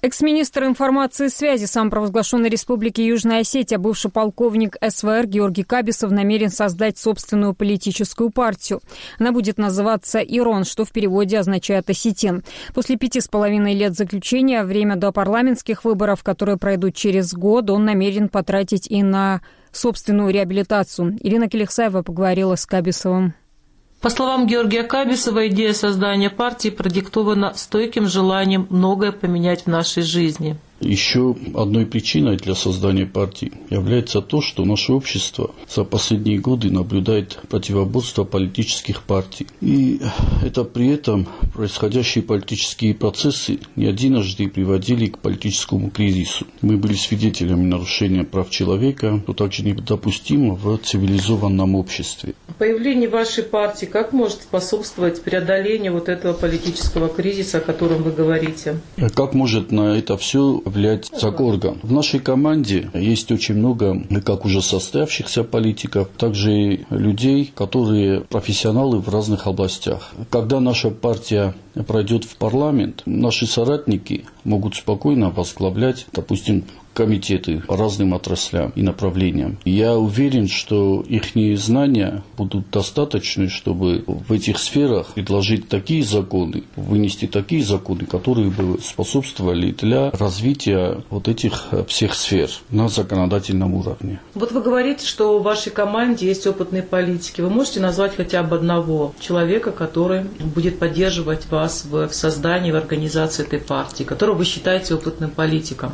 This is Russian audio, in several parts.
Экс-министр информации и связи самопровозглашенной Республики Южная Осетия, бывший полковник СВР Георгий Кабисов намерен создать собственную политическую партию. Она будет называться «Ирон», что в переводе означает «осетин». После 5,5 лет заключения, время до парламентских выборов, которые пройдут через год, он намерен потратить и на собственную реабилитацию. Ирина Келихсаева поговорила с Кабисовым. По словам Георгия Кабисова, идея создания партии продиктована стойким желанием многое поменять в нашей жизни. Еще одной причиной для создания партии является то, что наше общество за последние годы наблюдает противоборство политических партий. И это при этом происходящие политические процессы не единожды приводили к политическому кризису. Мы были свидетелями нарушения прав человека, что также недопустимо в цивилизованном обществе. Появление вашей партии как может способствовать преодолению вот этого политического кризиса, о котором вы говорите? Как может на это все влиять Закорга? В нашей команде есть очень много, как уже состоявшихся политиков, также и людей, которые профессионалы в разных областях. Когда наша партия пройдет в парламент, наши соратники могут спокойно возглавлять, допустим, комитеты по разным отраслям и направлениям. Я уверен, что их знания будут достаточны, чтобы в этих сферах предложить такие законы, вынести такие законы, которые бы способствовали для развития вот этих всех сфер на законодательном уровне. Вот вы говорите, что в вашей команде есть опытные политики. Вы можете назвать хотя бы одного человека, который будет поддерживать вас в создании, в организации этой партии, которого вы считаете опытным политиком?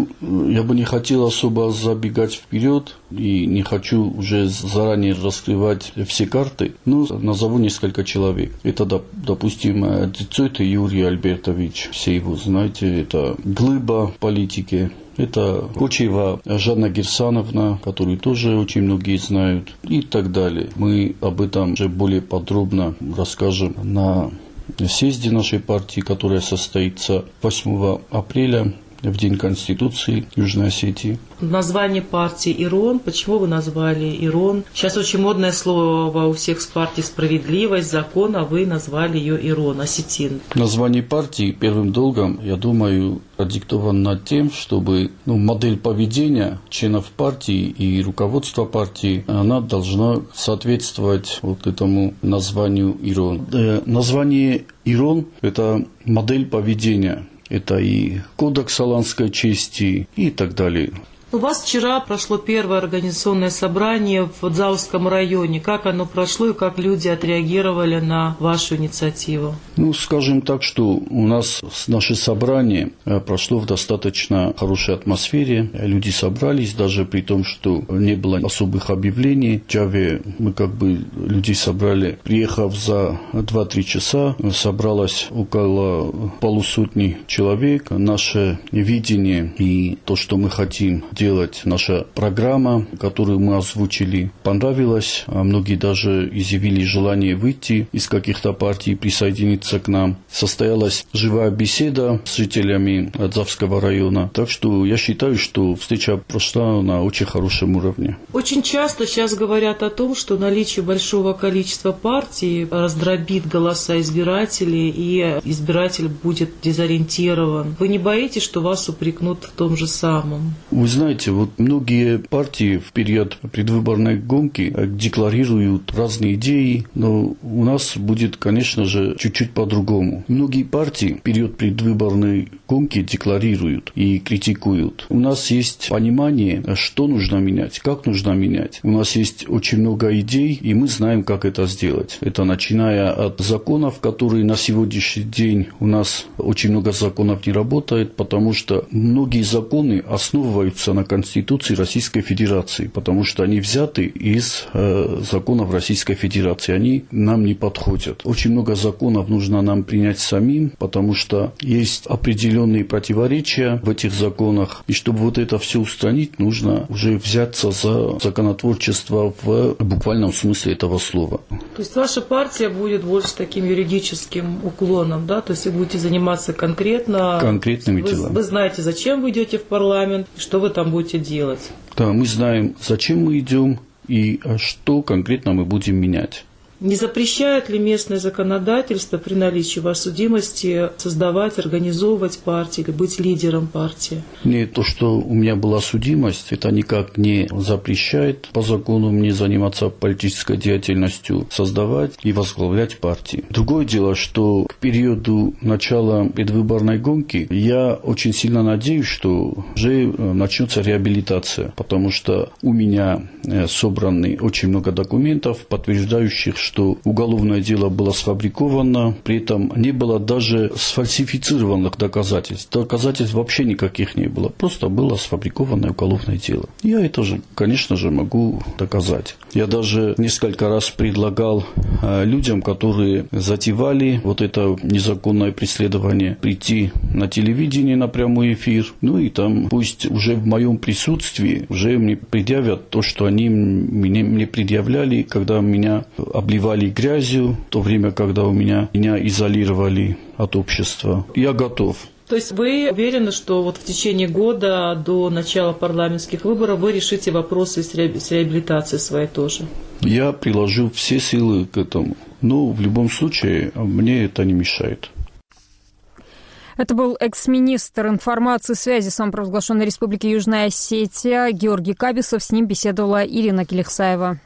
Я бы не хотел особо забегать вперед и не хочу уже заранее раскрывать все карты, но назову несколько человек. Это, допустим, Дицойта Юрий Альбертович, все его знаете, это глыба политики. Это Кочева Жанна Герсановна, которую тоже очень многие знают, и так далее. Мы об этом уже более подробно расскажем на съезде нашей партии, которая состоится 8 апреля. В День Конституции Южной Осетии. Название партии «Ирон». Почему вы назвали «Ирон»? Сейчас очень модное слово у всех с партии «справедливость», «закон», а вы назвали ее «Ирон», «осетин». Название партии первым долгом, я думаю, продиктовано тем, чтобы модель поведения членов партии и руководства партии, она должна соответствовать вот этому названию «Ирон». Название «Ирон» – это модель поведения. Это и кодекс аланской чести и так далее. У вас вчера прошло первое организационное собрание в Дзаусском районе. Как оно прошло и как люди отреагировали на вашу инициативу? Скажем так, что у нас наше собрание прошло в достаточно хорошей атмосфере. Люди собрались, даже при том, что не было особых объявлений. В Джаве мы людей собрали, приехав за 2-3 часа, собралось около полусотни человек. Наше видение и то, что мы хотим делать, наша программа, которую мы озвучили, понравилась. Многие даже изъявили желание выйти из каких-то партий, присоединиться к нам. Состоялась живая беседа с жителями Дзавского района. Так что я считаю, что встреча прошла на очень хорошем уровне. Очень часто сейчас говорят о том, что наличие большого количества партий раздробит голоса избирателей, и избиратель будет дезориентирован. Вы не боитесь, что вас упрекнут в том же самом? Вы знаете, многие партии в период предвыборной гонки декларируют разные идеи, но у нас будет, конечно же, чуть-чуть по-другому. Многие партии в период предвыборной гонки декларируют и критикуют. У нас есть понимание, что нужно менять, как нужно менять. У нас есть очень много идей, и мы знаем, как это сделать. Это начиная от законов, которые на сегодняшний день у нас очень много законов не работает, потому что многие законы основываются на Конституции Российской Федерации, потому что они взяты из законов Российской Федерации, они нам не подходят. Очень много законов нужно нам принять самим, потому что есть определенные противоречия в этих законах, и чтобы вот это все устранить, нужно уже взяться за законотворчество в буквальном смысле этого слова. То есть ваша партия будет больше таким юридическим уклоном, да? То есть вы будете заниматься конкретными делами. Вы знаете, зачем вы идете в парламент, что вы там будете делать? Да, мы знаем, зачем мы идем и что конкретно мы будем менять. Не запрещает ли местное законодательство при наличии у вас судимости создавать, организовывать партии или быть лидером партии? Нет, то, что у меня была судимость, это никак не запрещает по закону мне заниматься политической деятельностью, создавать и возглавлять партии. Другое дело, что к периоду начала предвыборной гонки я очень сильно надеюсь, что уже начнется реабилитация, потому что у меня собраны очень много документов, подтверждающих, что уголовное дело было сфабриковано, при этом не было даже сфальсифицированных доказательств. Доказательств вообще никаких не было, просто было сфабрикованное уголовное дело. Я это же, конечно же, могу доказать. Я даже несколько раз предлагал людям, которые затевали вот это незаконное преследование, прийти на телевидение на прямой эфир, ну и там пусть уже в моем присутствии уже мне предъявят то, что они мне предъявляли, когда меня обливали грязью, в то время, когда меня изолировали от общества. Я готов. То есть вы уверены, что вот в течение года до начала парламентских выборов вы решите вопросы с реабилитацией своей тоже? Я приложу все силы к этому. Но в любом случае мне это не мешает. Это был экс-министр информации и связи самопровозглашенной Республики Южная Осетия Георгий Кабисов. С ним беседовала Ирина Келехсаева.